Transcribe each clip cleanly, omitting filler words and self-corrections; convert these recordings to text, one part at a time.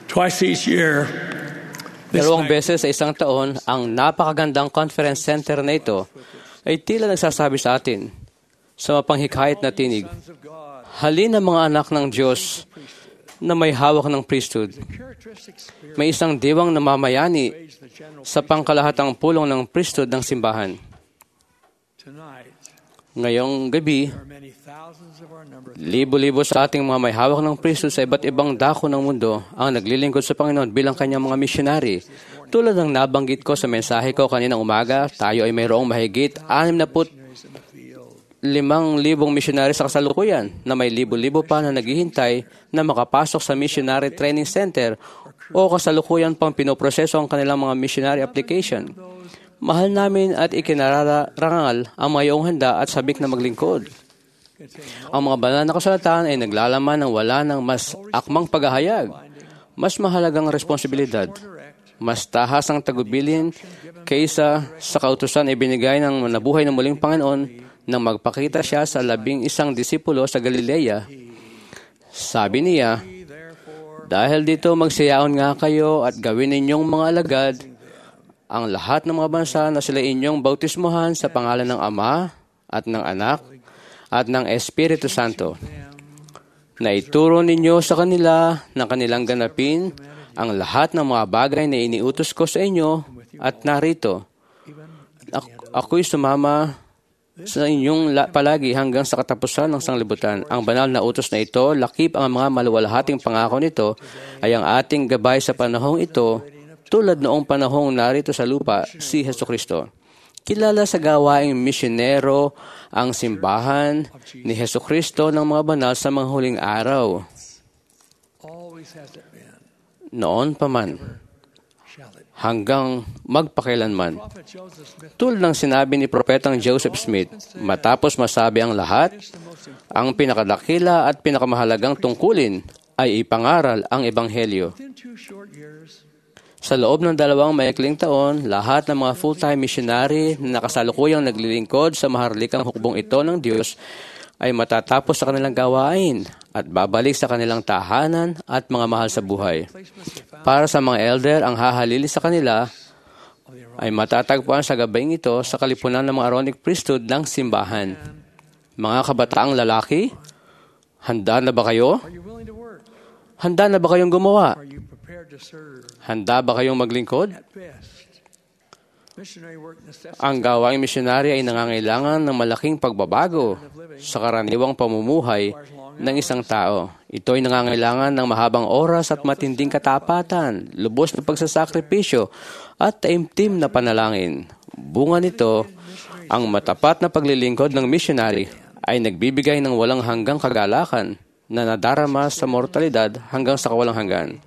Twice each year, Dalawang beses sa isang taon, ang napakagandang conference center na ito ay tila nagsasabi sa atin sa mapanghikayat na tinig, halina mga anak ng Diyos na may hawak ng priesthood. May isang diwang namamayani sa pangkalahatang pulong ng priesthood ng simbahan. Ngayong gabi, libo-libo sa ating mga may hawak ng priesthood sa iba't ibang dako ng mundo ang naglilingkod sa Panginoon bilang kanyang mga misyonary. Tulad ng nabanggit ko sa mensahe ko kaninang umaga, tayo ay mayroong mahigit 65,000 misyonary sa kasalukuyan na may libo-libo pa na naghihintay na makapasok sa Missionary Training Center o kasalukuyan pang pinoproseso ang kanilang mga missionary application. Mahal namin at ikinararangal ang mga iyong handa at sabik na maglingkod. Ang mga banal na kasulatan ay naglalaman ng wala ng mas akmang paghahayag, mas mahalagang responsibilidad, mas tahas ang tagubilin kaysa sa kautusan ibinigay ng nabuhay ng muling Panginoon nang magpakita siya sa 11 disipulo sa Galilea. Sabi niya, dahil dito magsiyaon nga kayo at gawin ninyong mga alagad ang lahat ng mga bansa na sila inyong bautismuhan sa pangalan ng Ama at ng Anak at ng Espiritu Santo, na ituro ninyo sa kanila na kanilang ganapin ang lahat ng mga bagay na iniutos ko sa inyo at narito. Ako'y sumama sa inyong palagi hanggang sa katapusan ng sanglibutan. Ang banal na utos na ito, lakip ang mga maluwalhating pangako nito, ay ang ating gabay sa panahong ito, tulad noong panahong narito sa lupa si Jesucristo. Kilala sa gawaing misyonero ang simbahan ni Jesucristo ng mga banal sa mga huling araw. Noon pa man, hanggang magpakailanman. Tulad ng sinabi ni Propetang Joseph Smith, matapos masabi ang lahat, ang pinakadakila at pinakamahalagang tungkulin ay ipangaral ang Ebanghelyo. Sa loob ng 2 maikling taon, lahat ng mga full-time missionary na nakasalukuyang naglilingkod sa maharlikang hukbong ito ng Diyos ay matatapos sa kanilang gawain at babalik sa kanilang tahanan at mga mahal sa buhay. Para sa mga elder, ang hahalili sa kanila ay matatagpuan sa gabing ito sa kalipunan ng mga Aaronic priesthood ng simbahan. Mga kabataang lalaki, handa na ba kayo? Handa na ba kayong gumawa? Handa ba kayong maglingkod? Ang gawaing misyonarya ay nangangailangan ng malaking pagbabago sa karaniwang pamumuhay ng isang tao. Ito ay nangangailangan ng mahabang oras at matinding katapatan, lubos na pagsasakripisyo at taimtim na panalangin. Bunga nito, ang matapat na paglilingkod ng missionary ay nagbibigay ng walang hanggang kagalakan na nadarama sa mortalidad hanggang sa kawalang hanggan.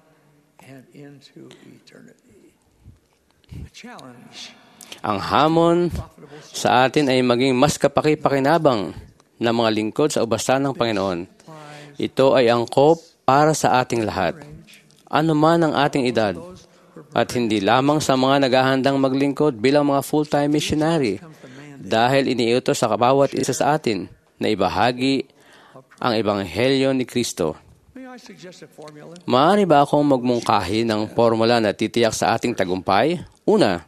Ang hamon sa atin ay maging mas kapaki-pakinabang na mga lingkod sa ubasan ng Panginoon. Ito ay angkop para sa ating lahat, anuman ang ating edad, at hindi lamang sa mga naghahandang maglingkod bilang mga full-time missionary, dahil iniutos sa bawat isa sa atin na ibahagi ang Ebanghelyo ni Kristo. Maaari ba akong magmungkahi ng formula na titiyak sa ating tagumpay? Una,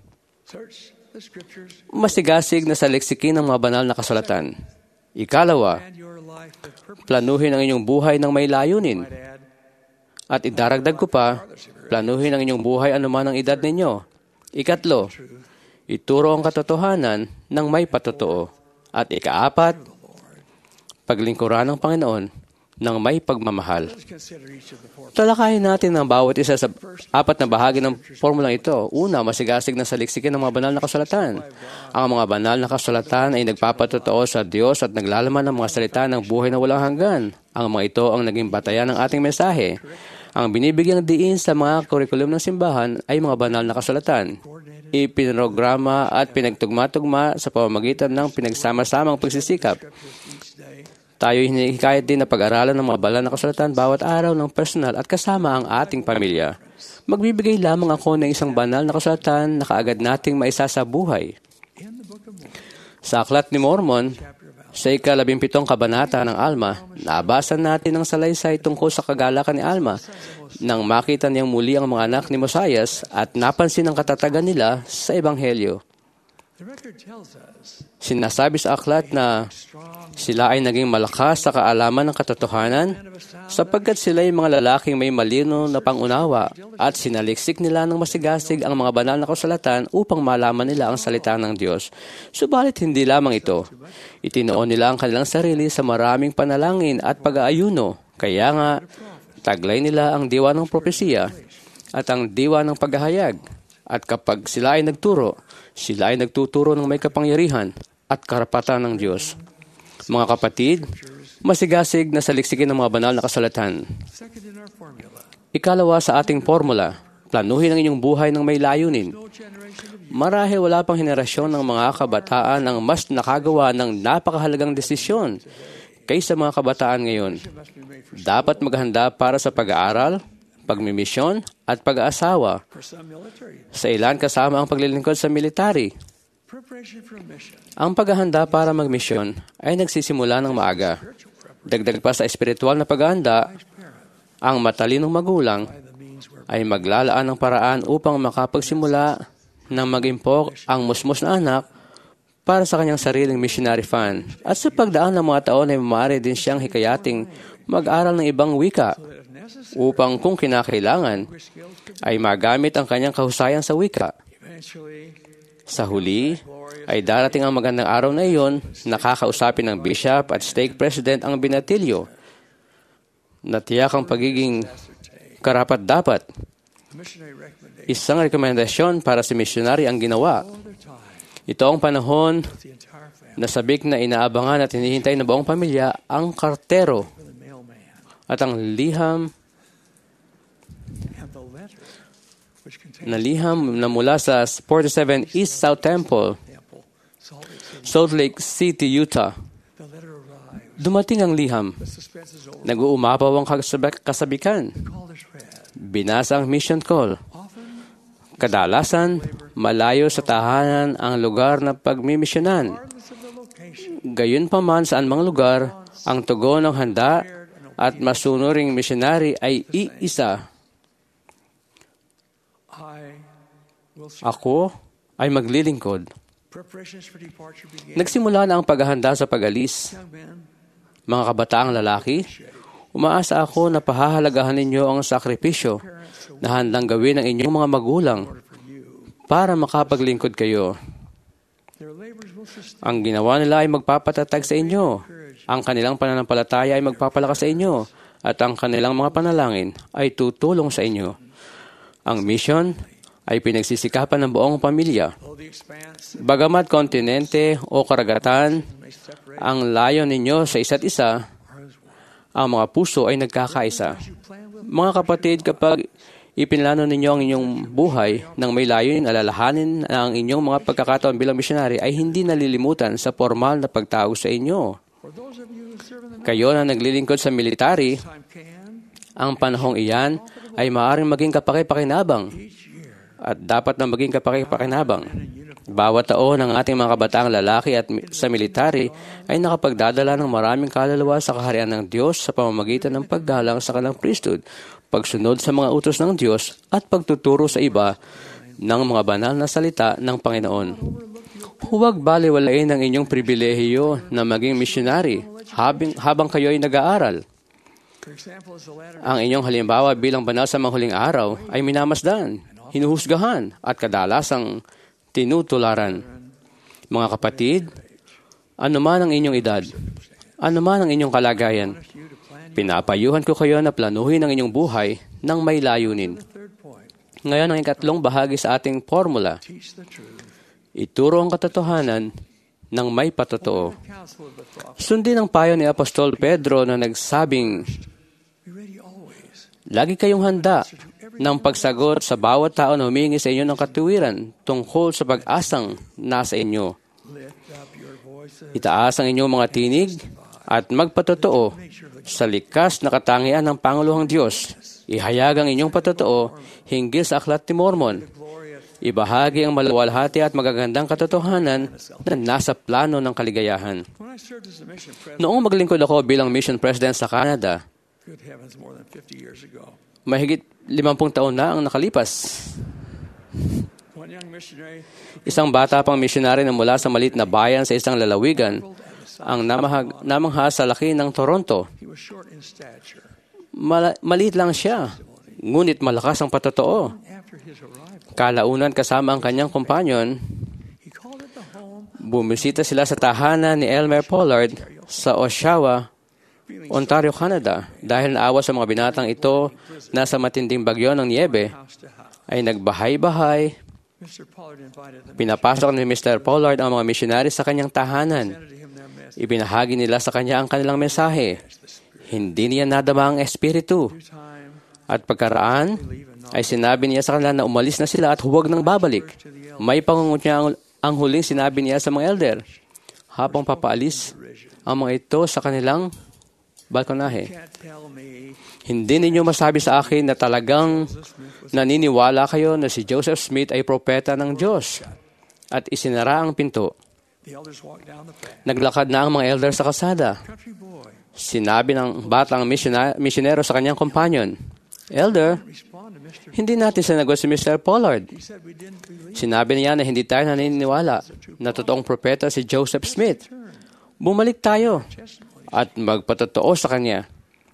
masigasig na saliksikin ng mga banal na kasulatan. Ikalawa, planuhin ang inyong buhay ng may layunin. At idaragdag ko pa, planuhin ang inyong buhay anuman ang edad ninyo. Ikatlo, ituro ang katotohanan ng may patotoo. At ikaapat, paglingkuran ng Panginoon ng may pagmamahal. Talakayin natin ang bawat isa sa 4 na bahagi ng formulang ito. Una, masigasig na saliksikin ng mga banal na kasulatan. Ang mga banal na kasulatan ay nagpapatotoo sa Diyos at naglalaman ng mga salita ng buhay na walang hanggan. Ang mga ito ang naging batayan ng ating mensahe. Ang binibigyang diin sa mga kurikulum ng simbahan ay mga banal na kasulatan. Ipinrograma at pinagtugma-tugma sa pamamagitan ng pinagsama-samang pagsisikap. Tayo hinihikayat din na pag-aralan ng mga banal na kasulatan bawat araw ng personal at kasama ang ating pamilya. Magbibigay lamang ako ng isang banal na kasulatan na kaagad nating maisasabuhay. Sa Aklat ni Mormon, Sa 17 kabanata ng Alma, nabasa natin ang salaysay tungkol sa kagalakan ni Alma nang makita niyang muli ang mga anak ni Mosias at napansin ang katatagan nila sa Ebanghelyo. Sinasabi sa aklat na sila ay naging malakas sa kaalaman ng katotohanan sapagkat sila ay mga lalaking may malino na pangunawa at sinaliksik nila ng masigasig ang mga banal na kasulatan upang malaman nila ang salita ng Diyos. Subalit hindi lamang ito. Itinoon nila ang kanilang sarili sa maraming panalangin at pag-aayuno. Kaya nga, taglay nila ang diwa ng propesiya at ang diwa ng paghahayag. At kapag sila ay nagturo, sila ay nagtuturo ng may kapangyarihan at karapatan ng Diyos. Mga kapatid, masigasig na saliksikin ng mga banal na kasulatan. Ikalawa sa ating formula, planuhin ang inyong buhay ng may layunin. Marahil wala pang henerasyon ng mga kabataan ang mas nakagawa ng napakahalagang desisyon kaysa mga kabataan ngayon. Dapat maghanda para sa pag-aaral, pagmimisyon, at pag-aasawa. Sa ilan kasama ang paglilingkod sa military. Ang paghahanda para magmisyon ay nagsisimula ng maaga. Dagdag pa sa espiritual na paghahanda, ang matalinong magulang ay maglalaan ng paraan upang makapagsimula ng mag-impok ang musmos na anak para sa kanyang sariling missionary fund. At sa pagdaan ng mga taon ay maaari din siyang hikayating mag-aral ng ibang wika upang kung kinakailangan ay magamit ang kanyang kahusayan sa wika. Sa huli, ay darating ang magandang araw na iyon, nakakausapin ng bishop at stake president ang binatilyo. Natiyak ang pagiging karapat-dapat. Isang rekomendasyon para sa missionary ang ginawa. Ito ang panahon na sabik na inaabangan at hinihintay ng buong pamilya ang kartero at ang liham na mula sa 47 East South Temple, Salt Lake City, Utah. Dumating ang liham. Nag-uumapaw ang kasabikan. Binasa ang mission call. Kadalasan, malayo sa tahanan ang lugar na pagmimisyonan. Gayunpaman saan mang lugar, ang tugon ng handa at masunuring missionary ay iisa. Ako ay maglilingkod. Nagsimula na ang paghahanda sa pag-alis. Mga kabataang lalaki, umaasa ako na pahahalagahan ninyo ang sakripisyo na handang gawin ng inyong mga magulang para makapaglingkod kayo. Ang ginawa nila ay magpapatatag sa inyo. Ang kanilang pananampalataya ay magpapalakas sa inyo. At ang kanilang mga panalangin ay tutulong sa inyo. Ang mission ay pinagsisikapan ng buong pamilya. Bagamat kontinente o karagatan, ang layo ninyo sa isa't isa, ang mga puso ay nagkakaisa. Mga kapatid, kapag ipinlano ninyo ang inyong buhay ng may layunin, alalahanin na ang inyong mga pagkakataon bilang misyonary ay hindi nalilimutan sa formal na pagtawag sa inyo. Kayo na naglilingkod sa military, ang panahong iyan ay maaaring maging kapaki-pakinabang at dapat na maging kapaki-pakinabang. Bawat taon ng ating mga kabataang lalaki at sa military ay nakapagdadala ng maraming kaluluwa sa kaharian ng Diyos sa pamamagitan ng paggalang sa kanilang priesthood, pagsunod sa mga utos ng Diyos at pagtuturo sa iba ng mga banal na salita ng Panginoon. Huwag baliwalain ang inyong pribilehiyo na maging missionary habang kayo ay nag-aaral. Ang inyong halimbawa bilang banal sa manghuling araw ay minamasdan, hinuhusgahan at kadalasang tinutularan. Mga kapatid, anuman ang inyong edad, anuman ang inyong kalagayan, pinapayuhan ko kayo na planuhin ang inyong buhay ng may layunin. Ngayon ang ikatlong bahagi sa ating formula. Ituro ang katotohanan ng may patotoo. Sundin ang payo ni Apostol Pedro na nagsabing, lagi kayong handa ng pagsagot sa bawat tao na humingi sa inyo ng katuwiran tungkol sa pag-asang nasa inyo. Itaas ang inyong mga tinig at magpatotoo sa likas na katangian ng Panguluhang Diyos. Ihayag ang inyong patotoo hinggil sa Aklat ni Mormon. Ibahagi ang maluwalhati at magagandang katotohanan na nasa plano ng kaligayahan. When I served as a mission president, Noong maglingkod ako bilang mission president sa Canada, good heavens, more than 50 years ago, mahigit 50 taon na ang nakalipas. one young missionary Isang bata pang misyonary na mula sa maliit na bayan sa isang lalawigan ang namangha sa laki ng Toronto. he was short in stature. Maliit lang siya, ngunit malakas ang patotoo. After his arrival, Kalaunan kasama ang kanyang kompanyon, he called at the home, bumisita sila sa tahanan ni Elmer Pollard sa Oshawa, Ontario, Canada. Dahil naawa sa mga binatang ito na sa matinding bagyo ng niebe, house to house. ay nagbahay-bahay. Mr. Pollard invited them, Pinapasok ni Mr. Pollard ang mga missionary sa kanyang tahanan. presented to him their message. Ibinahagi nila sa kanya ang kanilang mensahe. Hindi niya nadama ang espiritu. Through time, At pagkaraan, ay sinabi niya sa kanila na umalis na sila at huwag nang babalik. May pangungot niya ang huling sinabi niya sa mga elder. Habang papaalis ang mga ito sa kanilang balkonahe. can't tell me Hindi ninyo masabi sa akin na talagang naniniwala kayo na si Joseph Smith ay propeta ng Diyos. At isinara ang pinto. the elders walked down the path. Naglakad na ang mga elder sa kalsada. Country boy Sinabi ng batang misyonero sa kanyang companion, Elder, responded, Mr. hindi natin sinagot si Mr. Pollard. He said we didn't believe. Sinabi niya na hindi tayo naniniwala na totoong propeta si Joseph Smith. Bumalik tayo Testimony. at magpatotoo sa kanya.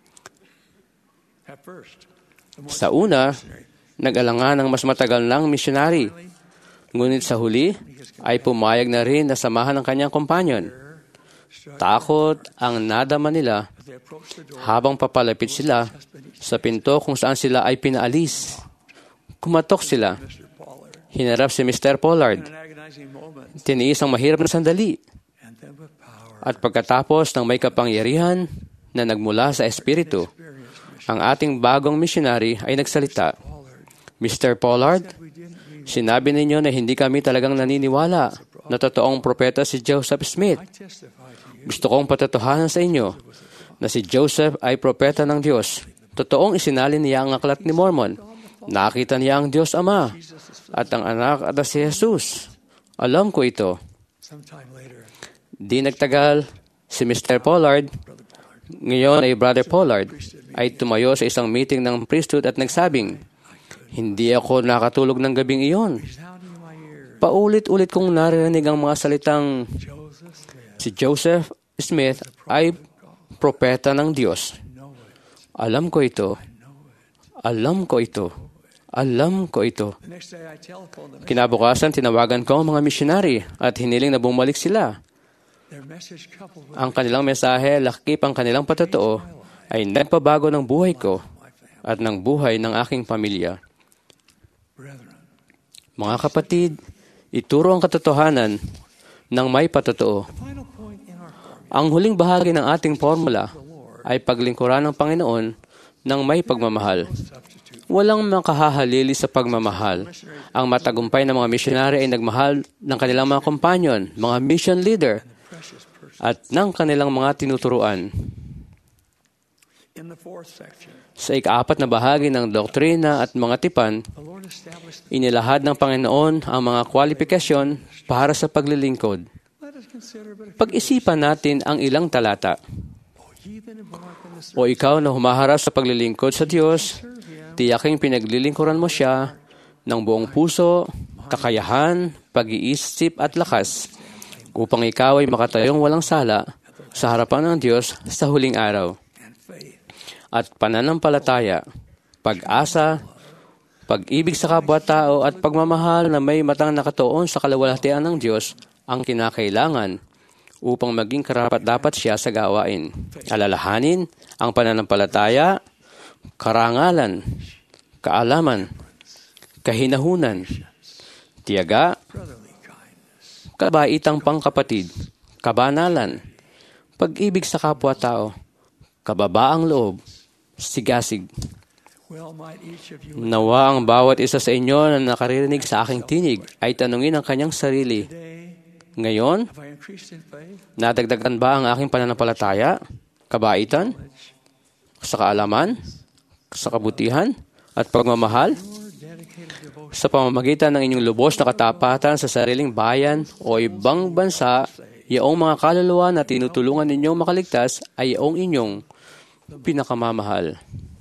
At first, the more Sa una, nag-alangan ng mas matagal ng misyonary. Ngunit sa huli, ay pumayag na rin na samahan ng kanyang companion. Takot ang nadama nila as they approached the door, habang papalapit sila sa pinto kung saan sila ay pinaalis. Kumatok sila. Mr. Pollard, Hinarap si Mr. Pollard. in an agonizing moment, Tiniis ang mahirap na sandali. and then with power, At pagkatapos ng may kapangyarihan na nagmula sa Espiritu, ang ating bagong missionary ay nagsalita. Pollard, Mr. Pollard, we didn't believe. sinabi ninyo na hindi kami talagang naniniwala na totoong propeta si Joseph Smith. I testify to you. Gusto kong patotohanan sa inyo na si Joseph ay propeta ng Diyos. Totoong isinalin niya ang aklat ni Mormon. Nakita niya ang Diyos Ama at ang anak at si Jesus. Alam ko ito. Sometime later, Di nagtagal, si Mr. Pollard, ngayon ay Brother Pollard, ay tumayo sa isang meeting ng priesthood at nagsabing, hindi ako nakatulog ng gabing iyon. resounding in my ears, Paulit-ulit kong naririnig ang mga salitang Joseph Smith, si Joseph Smith ay propeta ng Diyos. know it, Alam ko ito. Alam ko ito. Alam ko ito. The next day I telephoned them. Kinabukasan, tinawagan ko ang mga missionary at hiniling na bumalik sila. Their message coupled with Ang kanilang mensahe, lakip ang kanilang patotoo, ay nagpabago ng buhay ko my family. at ng buhay ng aking pamilya. Brethren, Mga kapatid, ituro ang katotohanan ng may patotoo. the final point in our formula, Ang huling bahagi ng ating formula the Lord, ay paglingkuran ng Panginoon ng may pagmamahal. substitute. Walang makahahalili sa pagmamahal. Ang matagumpay ng mga missionary ay nagmahal ng kanilang mga kompanyon, mga mission leader, Precious person. at ng kanilang mga tinuturuan. In the fourth section, Sa ika-4 na bahagi ng doktrina at mga tipan, the Lord established. inilahad ng Panginoon ang mga kwalifikasyon para sa paglilingkod. Let us consider but a few Pag-isipan natin ang ilang talata. heathen embark on the O ikaw na humaharap sa paglilingkod sa Diyos, serve Him, tiyaking pinaglilingkuran mo siya ng buong puso, kakayahan, pag-iisip at lakas upang ikaw ay makatayong walang sala sa harapan ng Diyos sa huling araw. and faith. At pananampalataya, pag-asa, pag-ibig sa kapwa-tao at pagmamahal na may matang nakatuon sa kalawalhatian ng Diyos ang kinakailangan upang maging karapat-dapat siya sa gawain. Alalahanin ang pananampalataya, karangalan, kaalaman, kahinahunan, tiyaga, Brotherly kindness, kabaitang pangkapatid, kabanalan, pag-ibig sa kapwa-tao, kababaang loob, sigasig. well might each of you Nawa ang bawat isa sa inyo na nakaririnig sa aking tinig ay tanungin ang kanyang sarili. today, Ngayon, have I increased in faith, nadagdagan ba ang aking pananampalataya, kabaitan, sa kaalaman, sa kabutihan, at pagmamahal? or dedicated devotion sa pamamagitan ng inyong lubos na katapatan sa sariling bayan o ibang bansa, yaong mga kaluluwa na tinutulungan ninyong makaligtas ay yaong inyong pinakamamahal.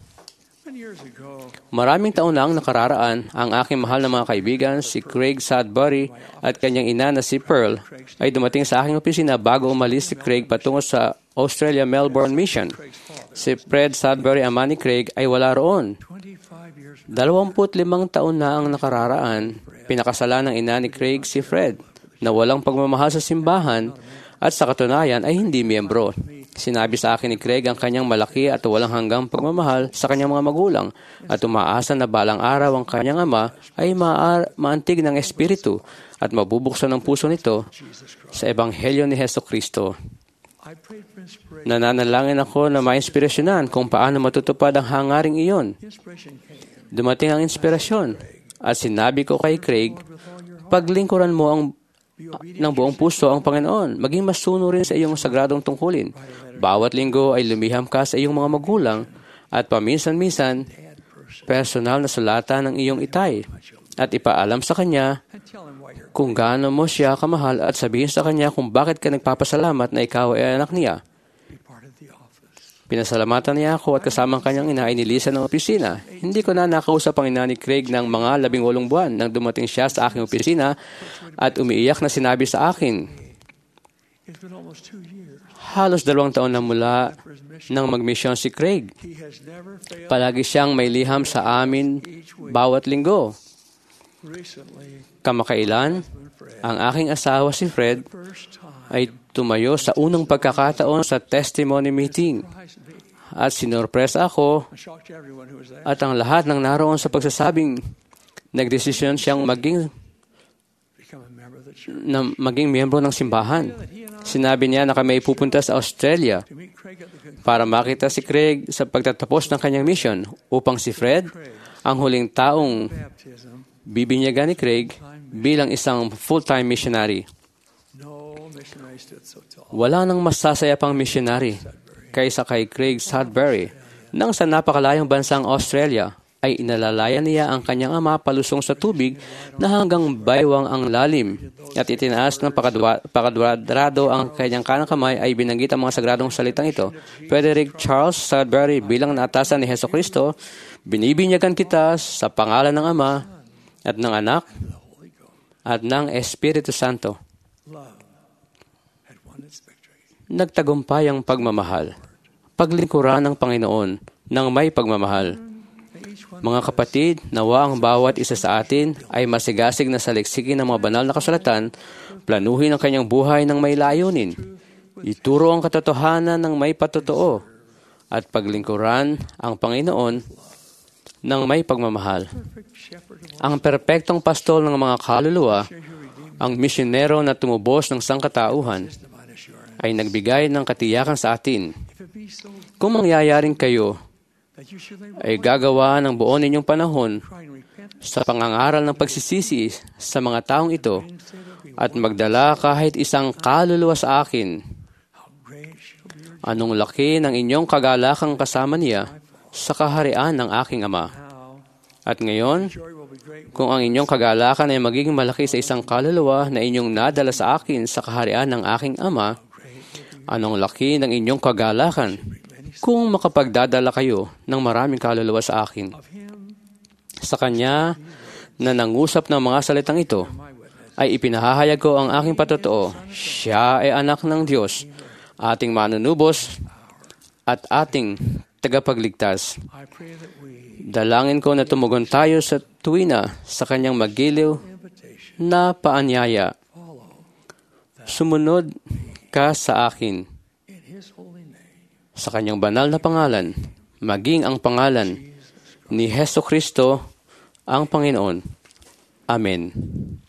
Maraming taon na ang nakararaan, ang aking mahal na mga kaibigan, si Craig Sudbury at kanyang ina na si Pearl, ay dumating sa aking opisina bago umalis si Craig patungo sa Australia Melbourne Mission. Si Fred Sudbury, ama ni Craig, ay wala roon. 25 taon na ang nakararaan, pinakasalan ng ina ni Craig si Fred, na walang pagmamahal sa simbahan at sa katunayan ay hindi miyembro. Sinabi sa akin ni Craig ang kanyang malaki at walang hanggang pagmamahal sa kanyang mga magulang at umaasa na balang araw ang kanyang ama ay maantig ng espiritu at mabubuksan ang puso nito sa Ebanghelyo ni Heso Kristo. Nananalangin ako na ma-inspirasyonan kung paano matutupad ang hangaring iyon. Dumating ang inspirasyon at sinabi ko kay Craig, paglingkuran mo ng buong puso ang Panginoon, maging masunurin sa iyong sagradong tungkulin. Bawat linggo ay lumiham ka sa iyong mga magulang at paminsan-minsan, personal na sulatan ng iyong itay at ipaalam sa kanya kung gaano mo siya kamahal at sabihin sa kanya kung bakit ka nagpapasalamat na ikaw ay anak niya. Pinasalamatan niya ako at kasamang kanyang ina ay nilisan ng opisina. Hindi ko na nakausap ang ina ni Craig ng mga 18 buwan nang dumating siya sa aking opisina at umiiyak na sinabi sa akin, halos 2 taon na mula nang magmisyon si Craig. Palagi siyang may liham sa amin bawat linggo. Kamakailan, ang aking asawa si Fred ay tumayo sa unang pagkakataon sa testimony meeting at sinorpresa ako at ang lahat ng naroon sa pagsasabing nagdesisyon siyang maging miyembro ng simbahan. Sinabi niya na kami pupunta sa Australia para makita si Craig sa pagtatapos ng kanyang mission upang si Fred, ang huling taong bibinyagan ni Craig bilang isang full-time missionary. Wala nang masasaya pang missionary kaysa kay Craig Sudbury nang sa napakalayong bansang Australia ay inalalayan niya ang kanyang ama palusong sa tubig na hanggang baywang ang lalim at itinaas ng pakadwadrado ang kanyang kanang kamay ay binanggit ang mga sagradong salitang ito. Frederick Charles Sudbury bilang naatasan ni Heso Kristo, binibinyagan kita sa pangalan ng Ama at ng Anak at ng Espiritu Santo. Nagtagumpay ang pagmamahal. Paglingkuran ng Panginoon ng may pagmamahal. Mga kapatid, nawa ang bawat isa sa atin ay masigasig na saliksikin ng mga banal na kasulatan, planuhin ang kanyang buhay ng may layunin, ituro ang katotohanan ng may patotoo, at paglingkuran ang Panginoon ng may pagmamahal. Ang perpektong pastol ng mga kaluluwa, ang misyonero na tumubos ng sangkatauhan, ay nagbigay ng katiyakan sa atin. Kung mangyayaring kayo ay gagawa ng buo ninyong panahon sa pangangaral ng pagsisisi sa mga taong ito at magdala kahit isang kaluluwa sa akin, anong laki ng inyong kagalakang kasama niya sa kaharian ng aking Ama. At ngayon, kung ang inyong kagalakan ay magiging malaki sa isang kaluluwa na inyong nadala sa akin sa kaharian ng aking Ama, anong laki ng inyong kagalakan kung makapagdadala kayo ng maraming kaluluwa sa akin. Sa Kanya na nangusap ng mga salitang ito, ay ipinahahayag ko ang aking patotoo. Siya ay anak ng Diyos, ating manunubos at ating tagapagligtas. Dalangin ko na tumugon tayo sa tuwina sa Kanyang magiliw na paanyaya. Sumunod ka sa akin. Sa Kanyang banal na pangalan, maging ang pangalan ni Heso Kristo ang Panginoon. Amen.